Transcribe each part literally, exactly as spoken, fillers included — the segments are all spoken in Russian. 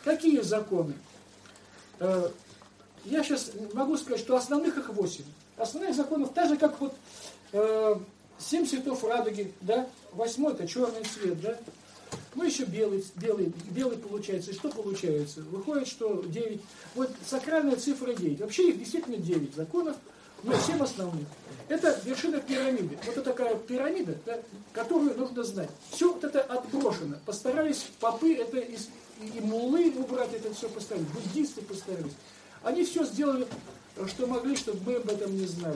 какие законы? Я сейчас могу сказать, что основных их восемь. Основных законов так же, как вот э, семь цветов радуги, да? Восьмой это черный цвет, да? Ну еще белый, белый, белый получается. И что получается? Выходит, что девять. Вот сакральная цифра девять. Вообще их действительно девять законов, но семь основных. Это вершина пирамиды. Вот это такая пирамида, да, которую нужно знать. Все вот это отброшено. Постарались попы, это из, и муллы убрать, это все постарались. Буддисты постарались. Они все сделали, что могли, чтобы мы об этом не знали.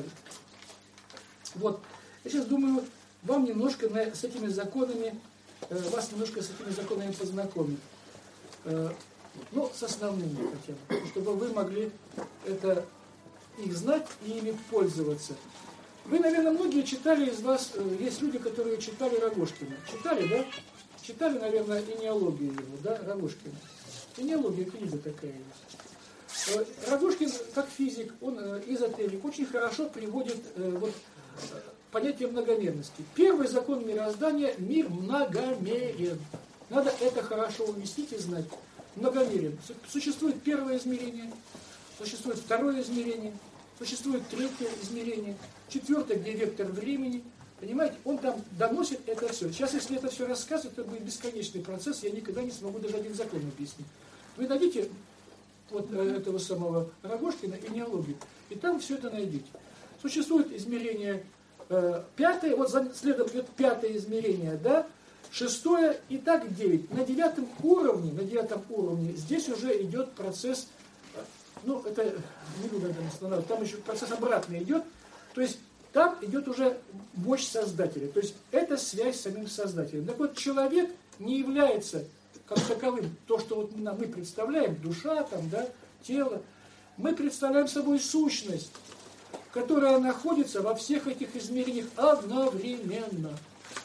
Вот. Я сейчас думаю, вам немножко на, с этими законами, э, вас немножко с этими законами познакомить. Э, ну, с основными хотя бы, чтобы вы могли это, их знать и ими пользоваться. Вы, наверное, многие читали из вас, э, есть люди, которые читали Рогожкина. Читали, да? Читали, наверное, энеологию его, да, Рогожкина. Энеология, книга такая есть. Рогожкин, как физик, он эзотерик, очень хорошо приводит э, вот, понятие многомерности. Первый закон мироздания – мир многомерен. Надо это хорошо уместить и знать. Многомерен. Существует первое измерение, существует второе измерение, существует третье измерение, четвертое, где вектор времени. Понимаете, он там доносит это все. Сейчас, если это все рассказывать, это будет бесконечный процесс, я никогда не смогу даже один закон объяснить. Вы дадите вот этого самого Рогожкина энеологию, и там все это найдете. Существует измерение э, пятое, вот следом идет пятое измерение, да, шестое и так девять. На девятом уровне, на девятом уровне здесь уже идет процесс, э, ну это не буду это останавливать, там еще процесс обратный идет, то есть там идет уже мощь Создателя, то есть это связь с самим Создателем. Так вот, человек не является как таковым, то, что вот мы представляем, душа, там, да, тело, мы представляем собой сущность, которая находится во всех этих измерениях одновременно.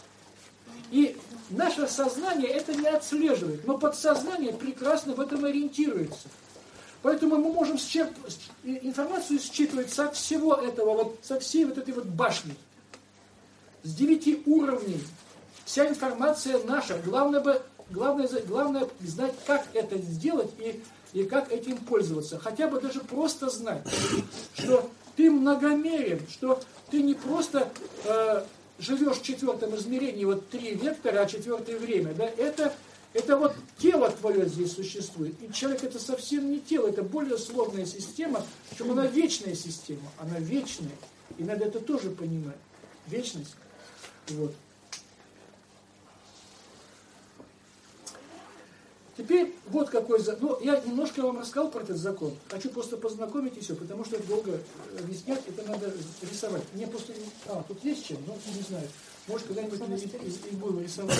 И наше сознание это не отслеживает, но подсознание прекрасно в этом ориентируется. Поэтому мы можем счерп... информацию считывать со всего этого, вот, со всей вот этой вот башни, с девяти уровней. Вся информация наша, главное бы Главное, главное знать, как это сделать и, и как этим пользоваться. Хотя бы даже просто знать, что ты многомерен, что ты не просто э, живешь в четвертом измерении, вот три вектора, а четвертое время. Да? Это, это вот тело твое здесь существует. И человек это совсем не тело, это более сложная система, причем она вечная система, она вечная. И надо это тоже понимать. Вечность. Вот. Теперь вот какой закон. Ну, я немножко вам рассказал про этот закон. Хочу просто познакомить и все, потому что долго объяснять, это надо рисовать. Мне просто... А, тут есть чем? Ну, не знаю. Может, когда-нибудь и, и будем рисовать.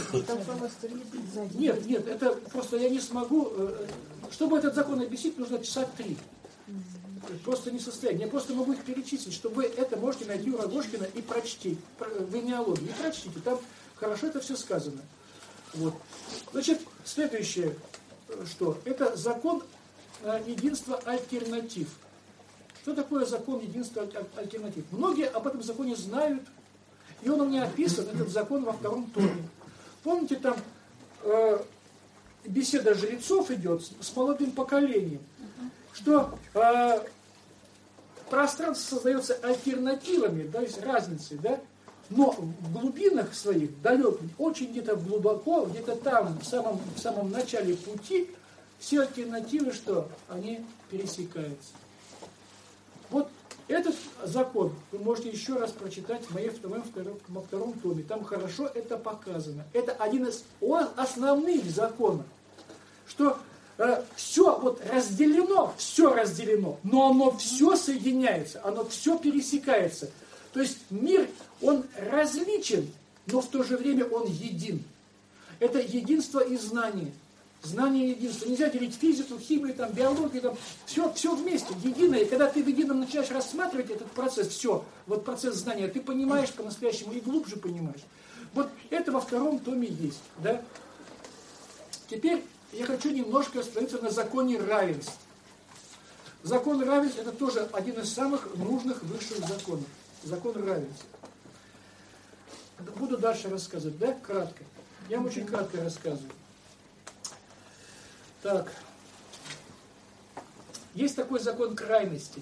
Нет, нет, это просто я не смогу... Чтобы этот закон объяснить, нужно часа три. Просто не состояние. Я просто могу их перечислить, чтобы вы это можете найти у Рогожкина и прочтите. В энеологии. И прочтите. Там хорошо это все сказано. Вот. Значит, следующее, что? Это закон единства альтернатив. Что такое закон единства альтернатив? Многие об этом законе знают, и он у меня описан, этот закон, во втором томе. Помните, там э, беседа жрецов идет с, с молодым поколением, что э, пространство создается альтернативами, то есть разницей, да? Но в глубинах своих, далеких, очень где-то глубоко, где-то там, в самом, в самом начале пути, все альтернативы, что они пересекаются. Вот этот закон вы можете еще раз прочитать в моем втором, втором, во втором томе. Там хорошо это показано. Это один из основных законов, что э, все вот разделено, все разделено, но оно все соединяется, оно все пересекается. То есть мир, он различен, но в то же время он един. Это единство и знание. Знание и единство. Нельзя делить физику, химию, там, биологию, там, все, все вместе, единое. И когда ты в едином начинаешь рассматривать этот процесс, все, вот процесс знания, ты понимаешь по-настоящему и глубже понимаешь. Вот это во втором томе есть. Да? Теперь я хочу немножко остановиться на законе равенства. Закон равенства – это тоже один из самых нужных высших законов. Закон равенства. Буду дальше рассказывать, да? Кратко. Я вам очень кратко рассказываю. Так. Есть такой закон крайности.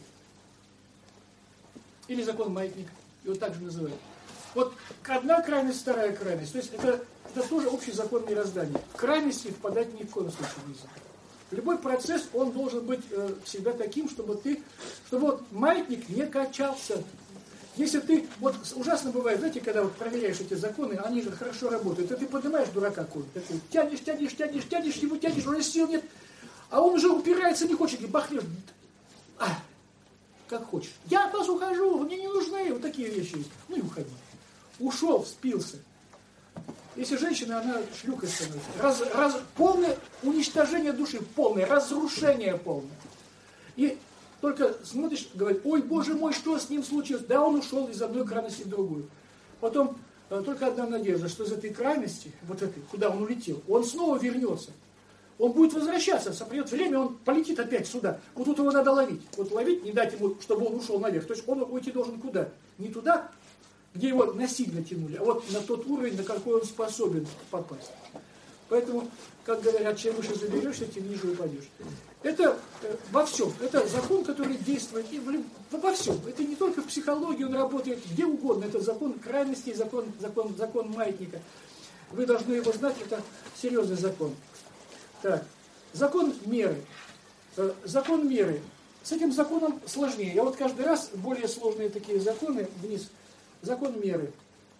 Или закон маятника. Его также называют. Вот одна крайность, вторая крайность. То есть это, это тоже общий закон мироздания. В крайности впадать ни в коем случае нельзя. Любой процесс, он должен быть э, всегда таким, чтобы ты, чтобы вот маятник не качался. Если ты, вот ужасно бывает, знаете, когда вот проверяешь эти законы, они же хорошо работают, и ты поднимаешь дурака какой-то, такой, тянешь, тянешь, тянешь, тянешь, его тянешь, уже сил нет, а он уже упирается, не хочет, и бахнешь, а, как хочешь. Я от вас ухожу, вы мне не нужны, вот такие вещи есть. Ну и уходи. Ушел, спился. Если женщина, она шлюхой становится. Раз, раз, полное уничтожение души, полное, разрушение полное. И только смотришь, говорит, ой, боже мой, что с ним случилось? Да, он ушел из одной крайности в другую. Потом э, только одна надежда, что из этой крайности, вот этой, куда он улетел, он снова вернется. Он будет возвращаться, придет время, он полетит опять сюда. Вот тут его надо ловить. Вот ловить, не дать ему, чтобы он ушел наверх. То есть он уйти должен куда? Не туда, где его насильно тянули, а вот на тот уровень, на какой он способен попасть. Поэтому, как говорят, чем выше заберешься, тем ниже упадешь. Это э, во всем. Это закон, который действует и в, во всем. Это не только в психологии, он работает где угодно. Это закон крайностей, закон, закон, закон маятника. Вы должны его знать, это серьезный закон. Так, закон меры. Э, закон меры. С этим законом сложнее. Я вот каждый раз более сложные такие законы вниз. Закон меры.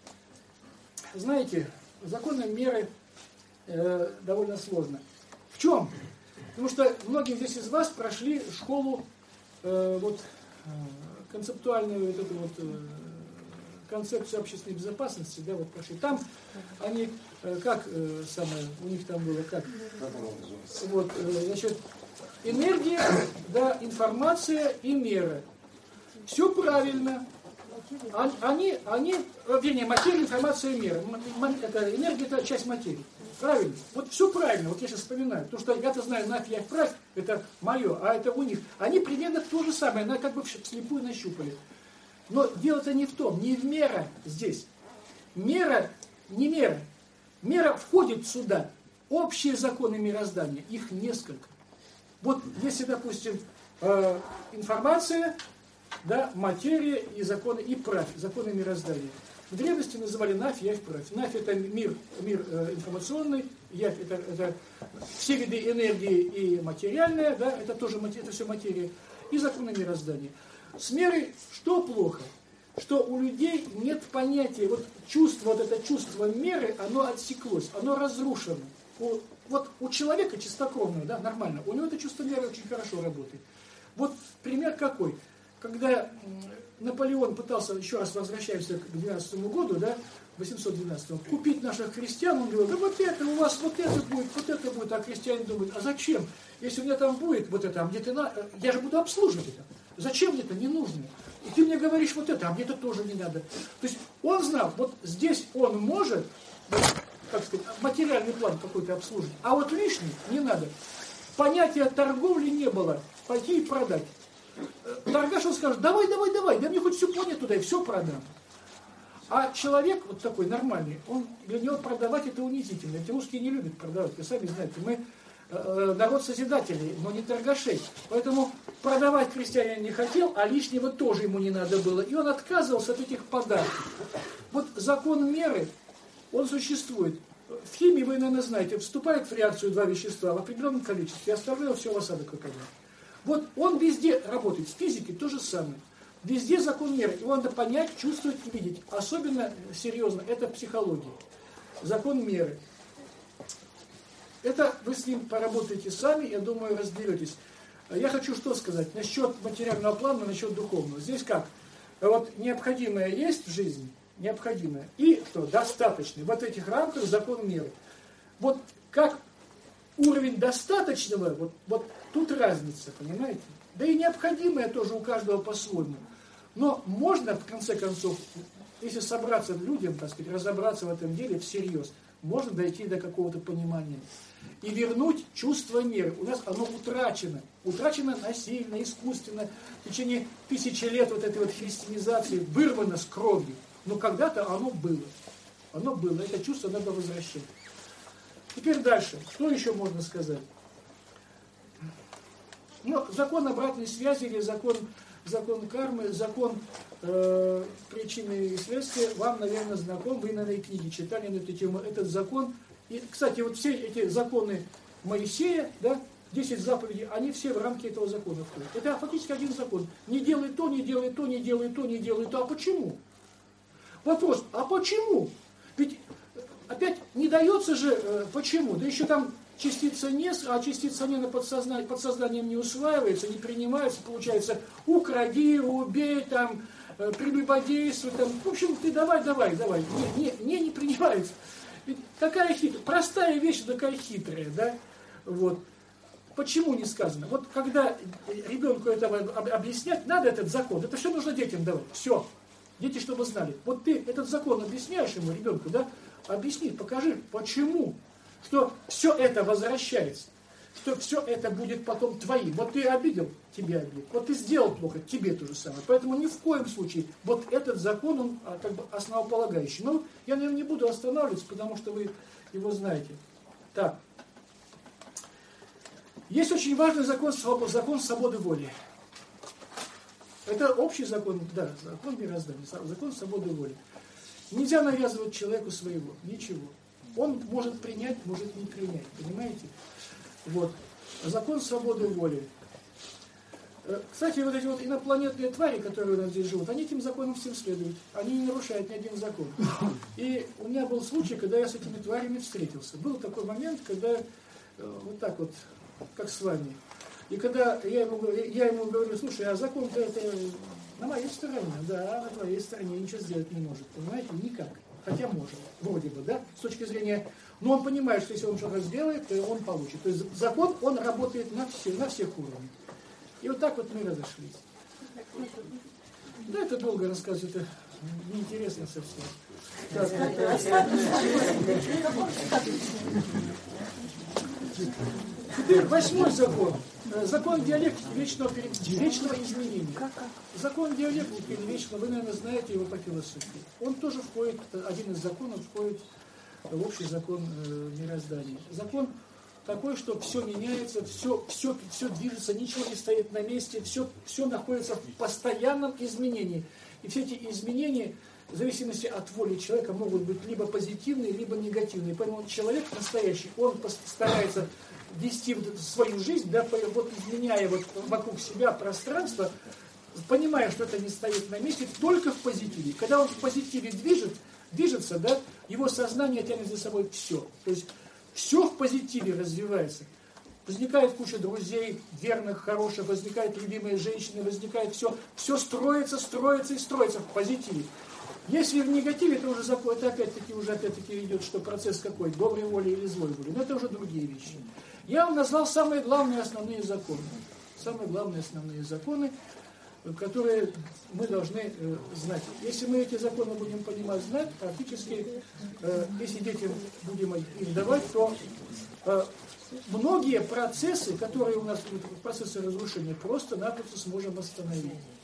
Знаете, законы меры э, довольно сложно. В чем? Потому что многие здесь из вас прошли школу э, вот, э, концептуальную вот эту вот, э, концепцию общественной безопасности, да, вот прошли. Там они, э, как э, самое, у них там было, как? Вот, э, значит, энергия, да, информация и мера. Все правильно. Они, они, вернее, материя, информация и мера. Это, энергия – это часть материи. Правильно? Вот все правильно, вот я сейчас вспоминаю. Потому что я-то знаю, нафиг я вправь, это мое, а это у них. Они примерно то же самое, она как бы вслепую нащупали. Но дело-то не в том, не в мера здесь. Мера, не мера. Мера входит сюда. Общие законы мироздания, их несколько. Вот если, допустим, э, информация, да, материя и законы, и правь, законы мироздания. В древности называли Нафь, Явь, Правь. Нафь – это мир, мир э, информационный, Явь – это, это все виды энергии и материальная, да, это тоже это все материя, и законы мироздания. С мерой что плохо? Что у людей нет понятия, вот чувство, вот это чувство меры, оно отсеклось, оно разрушено. У, вот у человека чистокровного, да, нормально, у него это чувство меры очень хорошо работает. Вот пример какой? Когда Наполеон пытался, еще раз возвращаемся к двенадцатому году, да, восемьсот двенадцатому, купить наших крестьян, он говорил, да вот это у вас, вот это будет, вот это будет, а крестьяне думают, а зачем? Если у меня там будет вот это, а где-то на... я же буду обслуживать это. Зачем мне это? Не нужно. И ты мне говоришь вот это, а мне это тоже не надо. То есть он знал, вот здесь он может, как сказать, материальный план какой-то обслужить, а вот лишний не надо. Понятия торговли не было, пойти и продать. Торгаш, он скажет, давай, давай, давай, да мне хоть всю планету туда и все продам. А человек вот такой нормальный, он, для него продавать это унизительно. Эти русские не любят продавать, вы сами знаете. Мы э, народ созидателей, но не торгашей. Поэтому продавать крестьянин не хотел, а лишнего тоже ему не надо было. И он отказывался от этих подарков. Вот закон меры, он существует. В химии, вы, наверное, знаете, вступает в реакцию два вещества в определенном количестве, оставляя все в осадок выпадает. Вот он везде работает, в физике то же самое. Везде закон меры, его надо понять, чувствовать и видеть. Особенно серьезно, это психология. Закон меры. Это вы с ним поработаете сами, я думаю, разберетесь. Я хочу что сказать насчет материального плана, насчет духовного. Здесь как? Вот необходимое есть в жизни, необходимое. И что? Достаточное. Вот в этих рамках закон меры. Вот как уровень достаточного, вот, вот тут разница, понимаете? Да и необходимое тоже у каждого по-своему. Но можно, в конце концов, если собраться людям, так сказать, разобраться в этом деле всерьез, можно дойти до какого-то понимания. И вернуть чувство меры. У нас оно утрачено. Утрачено насильно, искусственно. В течение тысячи лет вот этой вот христианизации вырвано с кровью. Но когда-то оно было. Оно было. Это чувство надо возвращать. Теперь дальше. Что еще можно сказать? Ну, закон обратной связи или закон, закон кармы, закон э, причины и следствия вам, наверное, знаком. Вы, наверное, книги читали на эту тему. Этот закон. И, кстати, вот все эти законы Моисея, да, десять заповедей, они все в рамки этого закона входят. Это фактически один закон. Не делай то, не делай то, не делай то, не делай то. А почему? Вопрос, а почему? Ведь опять не дается же, э, почему? Да еще там частица не, а частица не на подсознание, подсознанием не усваивается, не принимается, получается, укради, убей, там, э, прелюбодействуй, там, в общем, ты давай, давай, давай. Не, не, не, не принимается. Ведь какая хитрая, простая вещь, такая хитрая, да? Вот. Почему не сказано? Вот когда ребенку это объяснять, надо этот закон, это все нужно детям давать, все. Дети, чтобы знали. Вот ты этот закон объясняешь ему, ребенку, да? Объясни, покажи, почему. Что все это возвращается. Что все это будет потом твоим. Вот ты обидел, тебе обидел. Вот ты сделал плохо, тебе то же самое. Поэтому ни в коем случае вот этот закон, он как бы основополагающий. Но я, наверное, не буду останавливаться, потому что вы его знаете. Так. Есть очень важный закон, закон свободы воли. Это общий закон, да, закон мироздания, закон свободы воли. Нельзя навязывать человеку своего, ничего. Он может принять, может не принять, понимаете? Вот. Закон свободы воли. Кстати, вот эти вот инопланетные твари, которые у нас здесь живут, они этим законам всем следуют. Они не нарушают ни один закон. И у меня был случай, когда я с этими тварями встретился. Был такой момент, когда вот так вот, как с вами. И когда я ему, я ему говорю, слушай, а закон-то это на моей стороне, да, на твоей стороне ничего сделать не может, понимаете, никак. Хотя может, вроде бы, да, с точки зрения, но он понимает, что если он что-то сделает, то он получит. То есть закон, он работает на, все, на всех уровнях. И вот так вот мы разошлись. Да, это долго рассказывать, это неинтересно совсем. Теперь восьмой закон. Закон диалектики вечного, вечного изменения. Закон диалектики или вечного, вы, наверное, знаете его по философии. Он тоже входит, один из законов входит в общий закон э, мироздания. Закон такой, что все меняется, все, все, все движется, ничего не стоит на месте, все, все находится в постоянном изменении. И все эти изменения, в зависимости от воли человека, могут быть либо позитивные, либо негативные. Поэтому человек настоящий, он старается вести вот свою жизнь, да, вот изменяя вот вокруг себя пространство, понимая, что это не стоит на месте, только в позитиве. Когда он в позитиве движет, движется, да, его сознание тянет за собой все. То есть все в позитиве развивается. Возникает куча друзей, верных, хороших, возникают любимые женщины, возникает все, все строится, строится и строится в позитиве. Если в негативе, это уже закон, это опять-таки уже опять-таки идет, что процесс какой, доброй воли или злой воли. Но это уже другие вещи. Я вам назвал самые главные основные законы. Самые главные основные законы, которые мы должны э, знать. Если мы эти законы будем понимать, знать, практически, э, если детям будем их давать, то э, многие процессы, которые у нас, процессы разрушения, просто-напросто сможем остановить.